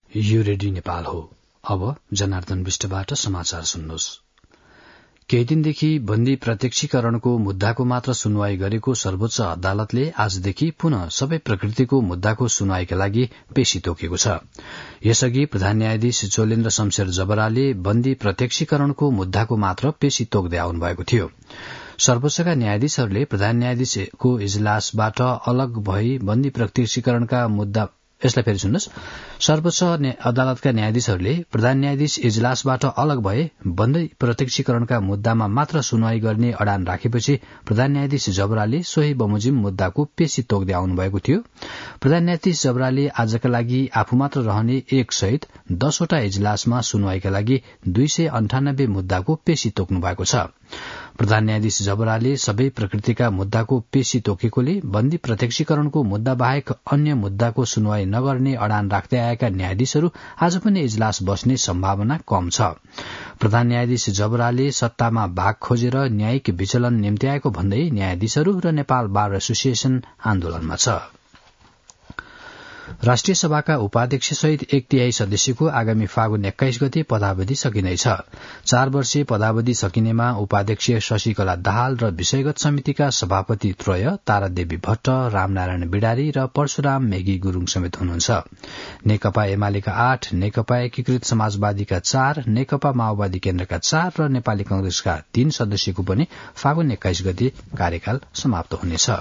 यो रेडियो नेपाल हो। अब जनार्दन विष्टबाट समाचार सुन्नुहोस्। केही दिनदेखि बन्दी प्रत्यक्षीकरणको मुद्दाको मात्र सुनवाई गरेको सर्वोच्च अदालतले आजदेखि पुनः सबै प्रकृतिको मुद्दाको सुनवाईका लागि पेशी तोकेको छ। यसअघि प्रधान न्यायाधीश चोलेन्द्र शमशेर जबराले बन्दी प्रत्यक्षीकरणको मुद्दाको मात्र पेशी तोक्दै आउनुभएको थियो। सर्वोच्चका न्यायाधीशहरूले प्रधान न्यायाधीशको इजलासबाट अलग भई बन्दी प्रत्यक्षीकरणका मुद्दा यसलाई फेरि सुन्नुहोस्। सर्वोच्च अदालतका न्यायाधीशहरूले प्रधान न्यायाधीश इजलासबाट अलग भए बन्दी प्रत्यक्षीकरणका मुद्दामा मात्र सुनवाई गर्ने अडान राखेपछि प्रधान न्यायाधीश जबराले सोही बमोजिम मुद्दाको पेशी तोक्दै आउनुभएको थियो। प्रधान न्यायाधीश जबराले आजका लागि आफू मात्र रहने 1 सहित 10 वटा इजलासमा सुनवाईका लागि 298 मुद्दाको पेशी तोक्नु भएको छ। प्रधान न्यायाधीश जबराले सबै प्रकृतिका मुद्दाको पेशी तोकेकोले बन्दी प्रत्यक्षीकरणको मुद्दा बाहेक अन्य मुद्दाको सुनवाई नगर्ने अडान राख्दै आएका न्यायाधीशहरू आज पनि इजलास बस्ने सम्भावना कम छ। प्रधान न्यायाधीश जबराले सत्तामा भाग खोजेर न्यायिक विचलन निम्ति आएको भन्दै न्यायाधीशहरू र नेपाल बार एसोसिएसन आन्दोलनमा छ। राष्ट्रिय सभाका उपाध्यक्ष सहित 1/3 सदस्यको आगामी फागुन 21 गते पदावधि सकिनेछ। 4 वर्षीय पदावधि सकिनेमा उपाध्यक्ष शशिकला दाहाल र विषयगत समितिका सभापति त्रय तारादेवी भट्ट, रामनारायण बिडारी र परशुराम मेगी गुरूङ समेत हुनुहुन्छ। नेकपा एमालेका 8, नेकपा एकीकृत समाजवादीका 4, नेकपा माओवादी केन्द्रका 4 र नेपाली कांग्रेसका 3 सदस्यको पनि फागुन 21 गते कार्यकाल समाप्त हुनेछ।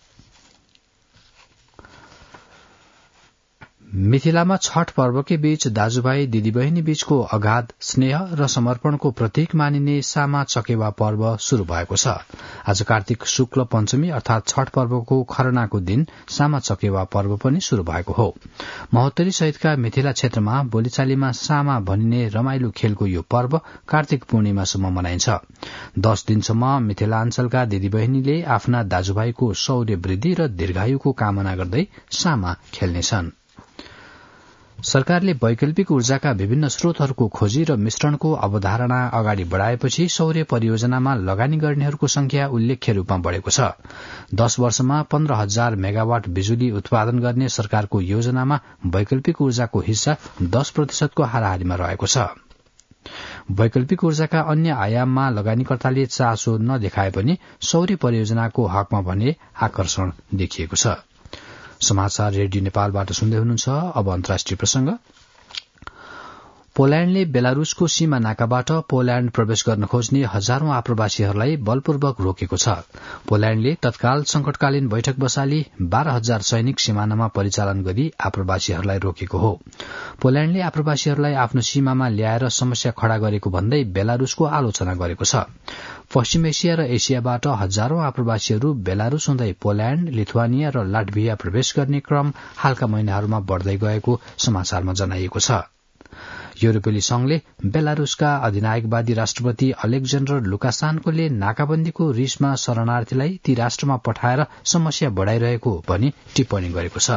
मिथिलामा छठ पर्वकै बीच दाजुभाइ दिदीबहिनी बीचको अगाध स्नेह र समर्पणको प्रतीक मानिने सामा चकेवा पर्व शुरू भएको छ। आज कार्तिक शुक्ल पञ्चमी अर्थात छठ पर्वको खरनाको दिन सामा चकेवा पर्व पनि शुरू भएको हो। महोत्तरी सहितका मिथिला क्षेत्रमा बोलीचालीमा सामा भनिने रमाइलो खेलको यो पर्व कार्तिक पूर्णिमासम्म मनाइन्छ। 10 दिनसम्म मिथिलाञ्चलका दिदीबहिनीले आफ्ना दाजुभाइको शौर्य वृद्धि र दीर्घायुको कामना गर्दै सामा खेल्नेछन्। सरकारले वैकल्पिक ऊर्जाका विभिन्न स्रोतहरूको खोजी र मिश्रणको अवधारणा अगाडि बढ़ाएपछि सौर्य परियोजनामा लगानी गर्नेहरूको संख्या उल्लेख्य रूपमा बढ़ेको छ। 10 वर्षमा 15,000 मेगावाट बिजुली उत्पादन गर्ने सरकारको योजनामा वैकल्पिक ऊर्जाको हिस्सा 10% को हाराहारीमा रहेको छ। वैकल्पिक ऊर्जाका अन्य आयाममा लगानीकर्ताले चासो नदेखाए पनि सौर्य परियोजनाको हकमा भने आकर्षण देखिएको छ। समाचार रेडियो नेपालबाट सुन्दै हुनुहुन्छ। अब अन्तर्राष्ट्रिय प्रसंग। पोल्याण्डले बेलारूसको सीमा नाकाबाट पोल्याण्ड प्रवेश गर्न खोज्ने हजारौं आप्रवासीहरूलाई बलपूर्वक रोकेको छ। पोल्याण्डले तत्काल संकटकालीन बैठक बसाली 12,000 सैनिक सिमानामा परिचालन गरी आप्रवासीहरूलाई रोकेको हो। पोल्याण्डले आप्रवासीहरूलाई आफ्नो सीमामा ल्याएर समस्या खड़ा गरेको भन्दै बेलारूसको आलोचना गरेको छ। पश्चिम एसिया र एसियाबाट हजारौं आप्रवासीहरू बेलारूस हुँदै पोल्याण्ड, लिथुआनिया र लाटभिया प्रवेश गर्ने क्रम हालका महिनाहरूमा बढ़दै गएको समाचारमा जनाइएको छ। युरोपेली संघले बेलारूसका अधिनायकवादी राष्ट्रपति अलेक्जेन्डर लुकाशान्कोले नाकाबन्दीको रिसमा शरणार्थीलाई ती राष्ट्रमा पठाएर समस्या बढ़ाइरहेको भनी टिप्पणी गरेको छ।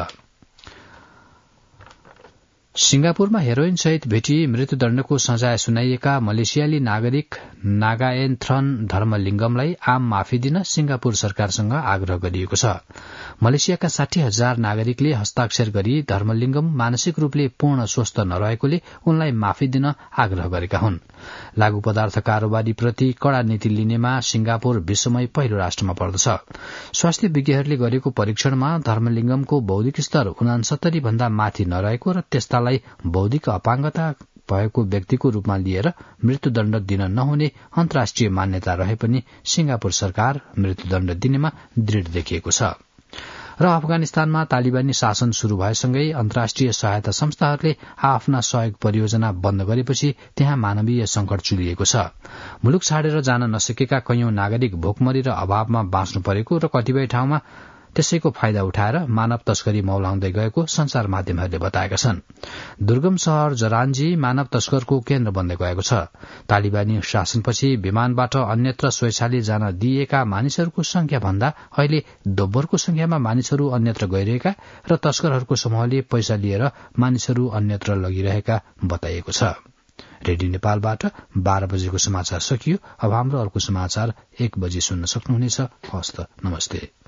सिंगापुरमा हेरोइन सहित भेटी मृत्युदण्डको सजाय सुनाइएका मलेसियाली नागरिक नागाएन्थ्रन धर्मलिङ्गमलाई आम माफी दिन सिंगापुर सरकारसँग आग्रह गरिएको छ। मलेसियाका 60,000 नागरिकले हस्ताक्षर गरी धर्मलिङ्गम मानसिक रूपले पूर्ण स्वस्थ नरहेकोले उनलाई माफी दिन आग्रह गरेका हुन्। लागू पदार्थ कारोबारीप्रति कड़ा नीति लिनेमा सिंगापुर विश्वमै पहिलो राष्ट्रमा पर्दछ। स्वास्थ्य विज्ञहरूले गरेको परीक्षणमा धर्मलिङ्गमको बौद्धिक स्तर 69 भन्दा माथि नरहेको र त्यस्तालाई बौद्धिक अपाङ्गता भएको व्यक्तिको रूपमा लिएर मृत्युदण्ड दिन नहुने अन्तर्राष्ट्रिय मान्यता रहे पनि सिंगापुर सरकार मृत्युदण्ड दिनेमा दृढ़ देखिएको छ। र अफगानिस्तानमा तालिबानी शासन शुरू भएसँगै अन्तर्राष्ट्रिय सहायता संस्थाहरूले आफ्ना सहयोग परियोजना बन्द गरेपछि त्यहाँ मानवीय संकट चुलिएको छ। मुलुक छाडेर जान नसकेका कैयौं नागरिक भोकमरी र अभावमा बाँच्नु परेको र कतिपय ठाउँमा त्यसैको फाइदा उठाएर मानव तस्करी मौलाउँदै गएको संचार माध्यमहरूले बताएका छन्। दुर्गम शहर जरान्जी मानव तस्करको केन्द्र बन्दै गएको छ। तालिबानी शासनपछि विमानबाट अन्यत्र स्वेच्छाले जान दिइएका मानिसहरूको संख्या भन्दा अहिले दोब्बरको संख्यामा मानिसहरू अन्यत्र गइरहेका र तस्करहरूको समूहले पैसा लिएर मानिसहरू अन्यत्र लगिरहेका बताइएको छ। रेडियो नेपालबाट 12 बजेको समाचार सकियो। अब हाम्रो अर्को समाचार 1 बजे सुन्न सक्नुहुनेछ। हस्त नमस्ते।